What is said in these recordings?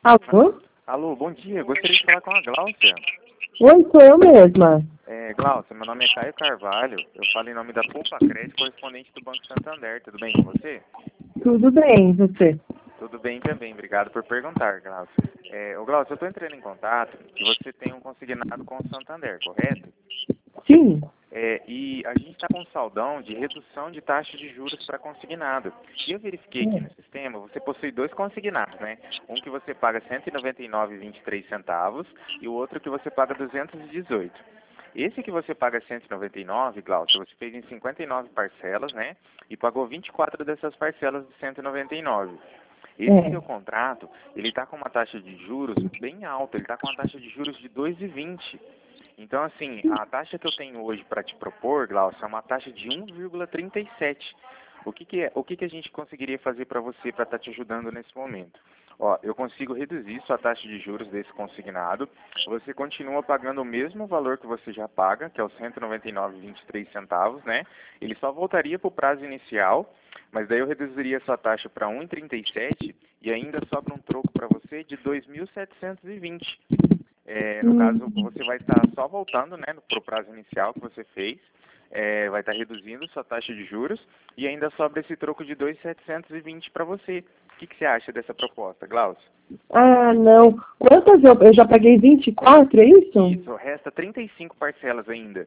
Alô? Alô, bom dia. Gostaria de falar com a Gláucia. Oi, sou eu mesma. Gláucia, meu nome é Caio Carvalho. Eu falo em nome da Poupa Crédito, correspondente do Banco Santander. Tudo bem com você? Tudo bem, você? Tudo bem também. Obrigado por perguntar, Gláucia. Gláucia, eu estou entrando em contato que você tem um consignado com o Santander, correto? Sim. E a gente está com um saldão de redução de taxa de juros para consignado. E eu verifiquei aqui no sistema, você possui dois consignados, né? Um que você paga R$ 199,23 e o outro que você paga 218. Esse que você paga 199, Glaucio, você fez em 59 parcelas, né? E pagou 24 dessas parcelas de 199. Esse seu contrato, ele está com uma taxa de juros bem alta, ele está com uma taxa de juros de 2,20. Então, assim, a taxa que eu tenho hoje para te propor, Glaucio, é uma taxa de 1,37. O que a gente conseguiria fazer para você para estar te ajudando nesse momento? Ó, eu consigo reduzir sua taxa de juros desse consignado. Você continua pagando o mesmo valor que você já paga, que é os R$ 199,23, né? Ele só voltaria para o prazo inicial, mas daí eu reduziria sua taxa para 1,37 e ainda sobra um troco para você de 2.720. No caso, você vai estar só voltando, né, para o prazo inicial que você fez, vai estar reduzindo sua taxa de juros e ainda sobra esse troco de 2.720 para você. O que você acha dessa proposta, Glaucio? Ah, não. Quantas eu já paguei 24, é isso? Isso, resta 35 parcelas ainda.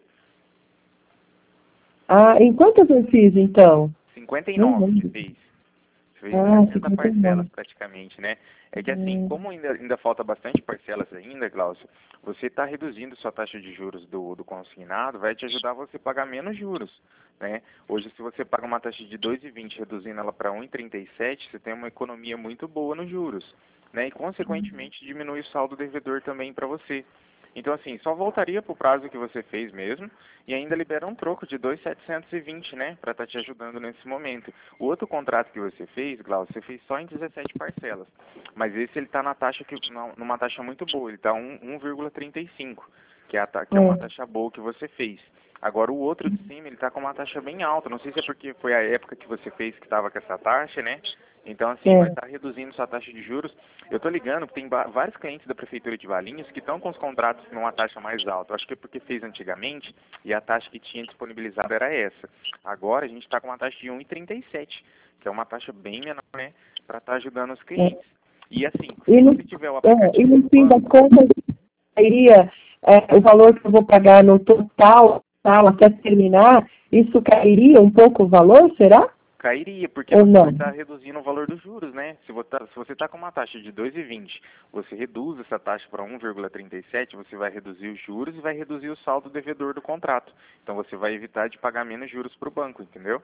Ah, em quantas eu fiz, então? 59 você fez. Fez Ah, 60 parcelas praticamente, né? É que assim, como ainda falta bastante parcelas ainda, Glaucio, você está reduzindo sua taxa de juros do consignado, vai te ajudar você a pagar menos juros, né? Hoje, se você paga uma taxa de 2,20, reduzindo ela para 1,37, você tem uma economia muito boa nos juros, né? E, consequentemente, diminui o saldo devedor também para você. Então, assim, só voltaria para o prazo que você fez mesmo e ainda libera um troco de 2.720, né, para estar te ajudando nesse momento. O outro contrato que você fez, Glaucio, você fez só em 17 parcelas, mas esse ele está na taxa numa taxa muito boa, ele está 1,35, que é uma taxa boa que você fez. Agora, o outro de cima, ele está com uma taxa bem alta. Não sei se é porque foi a época que você fez que estava com essa taxa, né? Então, assim, vai estar reduzindo sua taxa de juros. Eu estou ligando porque tem vários clientes da Prefeitura de Valinhos que estão com os contratos numa taxa mais alta. Eu acho que é porque fez antigamente e a taxa que tinha disponibilizada era essa. Agora, a gente está com uma taxa de 1,37, que é uma taxa bem menor, né? Para estar ajudando os clientes. E, assim, se você tiver o aplicativo... E no fim das contas, iria o valor que eu vou pagar no total, até terminar, isso cairia um pouco o valor, será? Cairia, porque você vai estar reduzindo o valor dos juros, né? Se você está com uma taxa de 2,20, você reduz essa taxa para 1,37, você vai reduzir os juros e vai reduzir o saldo devedor do contrato. Então você vai evitar de pagar menos juros para o banco, entendeu?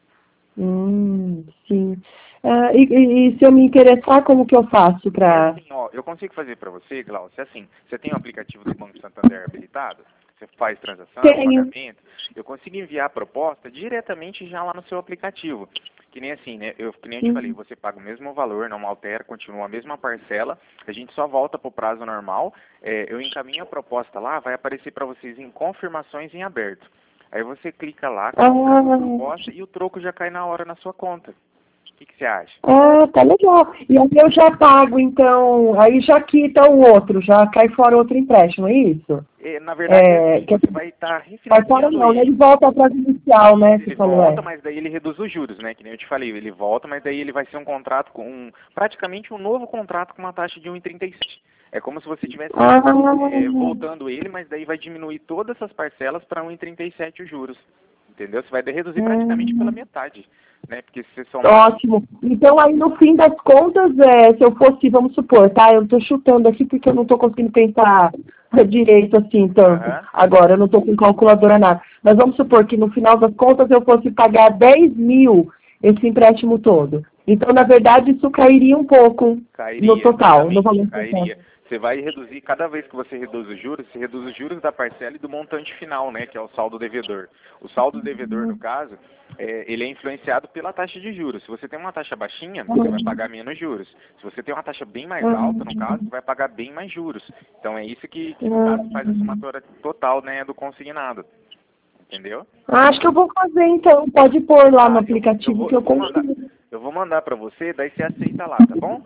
Sim. E se eu me interessar, como que eu faço para... Assim, ó, eu consigo fazer para você, Glaucio, assim, você tem o aplicativo do Banco Santander habilitado? Você faz transação, pagamento? Eu consigo enviar a proposta diretamente já lá no seu aplicativo. Que nem assim, né? Que nem eu te falei, você paga o mesmo valor, não altera, continua a mesma parcela, a gente só volta para o prazo normal, eu encaminho a proposta lá, vai aparecer para vocês em confirmações em aberto. Aí você clica lá, confirma a proposta e o troco já cai na hora na sua conta. O que você acha? Ah, tá legal. E aí eu já pago, então, aí já quita o outro, já cai fora outro empréstimo, é isso? Na verdade, você vai estar refinanciando ele volta ao prazo inicial, né? Ele volta, mas daí ele reduz os juros, né? Que nem eu te falei, ele volta, mas daí ele vai ser um contrato praticamente um novo contrato com uma taxa de 1,37. É como se você estivesse voltando ele, mas daí vai diminuir todas essas parcelas para 1,37 os juros. Entendeu? Você vai reduzir praticamente pela metade, né? Porque se são Ótimo. Então, aí, no fim das contas, se eu fosse, vamos supor, tá? Eu estou chutando aqui porque eu não estou conseguindo pensar direito assim, tanto. Agora, eu não estou com calculadora nada. Mas vamos supor que, no final das contas, eu fosse pagar 10 mil esse empréstimo todo. Então, na verdade, isso cairia um pouco no total, no valor total. Você vai reduzir, cada vez que você reduz os juros, você reduz os juros da parcela e do montante final, né, que é o saldo devedor. O saldo devedor, no caso, ele é influenciado pela taxa de juros. Se você tem uma taxa baixinha, você vai pagar menos juros. Se você tem uma taxa bem mais alta, no caso, você vai pagar bem mais juros. Então é isso que no caso, faz a somatória total, né, do consignado. Entendeu? Acho que eu vou fazer, então. Pode pôr lá no aplicativo que eu consigo. Eu vou mandar para você, daí você aceita lá, tá bom? Eu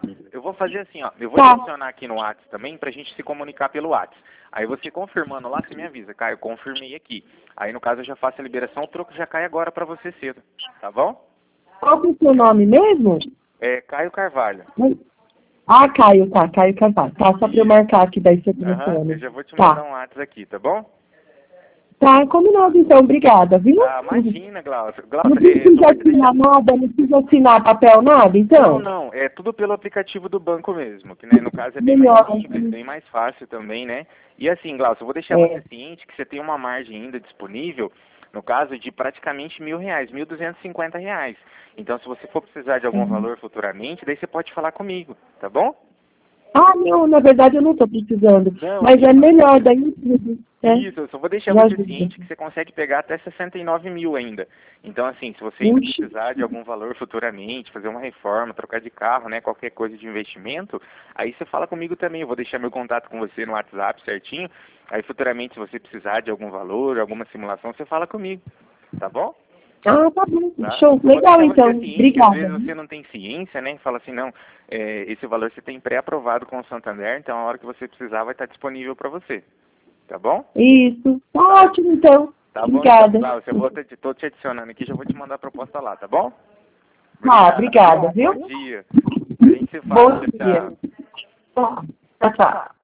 vou fazer assim, ó. Eu vou te adicionar aqui no WhatsApp também pra gente se comunicar pelo WhatsApp. Aí você confirmando lá, você me avisa. Caio, confirmei aqui. Aí no caso eu já faço a liberação, o troco já cai agora pra você cedo. Tá bom? Qual que é o seu nome mesmo? É Caio Carvalho. Ah, Caio, tá. Caio Carvalho. Tá, só pra eu marcar aqui daí você Eu já vou te mandar um WhatsApp aqui, tá bom? Tá, combinado então. Obrigada, viu? Ah, imagina, Glaucia. Não precisa assinar nada, não precisa assinar papel, nada, então? Não. É tudo pelo aplicativo do banco mesmo, que né, no caso é bem mais simples, bem mais fácil também, né? E assim, Glaucia, eu vou deixar você ciente que você tem uma margem ainda disponível, no caso de praticamente R$1.000, R$1.250. Então, se você for precisar de algum valor futuramente, daí você pode falar comigo, tá bom? Ah, não, na verdade eu não estou precisando. Não, mas é melhor daí. Isso, eu só vou deixar você ciente que você consegue pegar até 69 mil ainda. Então, assim, se você ainda precisar de algum valor futuramente, fazer uma reforma, trocar de carro, né, qualquer coisa de investimento, aí você fala comigo também. Eu vou deixar meu contato com você no WhatsApp certinho. Aí, futuramente, se você precisar de algum valor, alguma simulação, você fala comigo. Tá bom? Ah, tá bom. Tá? Show. Legal, então. Obrigada. Às vezes você não tem ciência, né? Fala assim, não, esse valor você tem pré-aprovado com o Santander, então a hora que você precisar vai estar disponível para você. Tá bom? Isso. Tá ótimo, então. Tá bom, obrigada. Então, tô te adicionando aqui, já vou te mandar a proposta lá, tá bom? Obrigada, viu? Bom dia. A gente se fala. Bom dia. Tchau, tchau.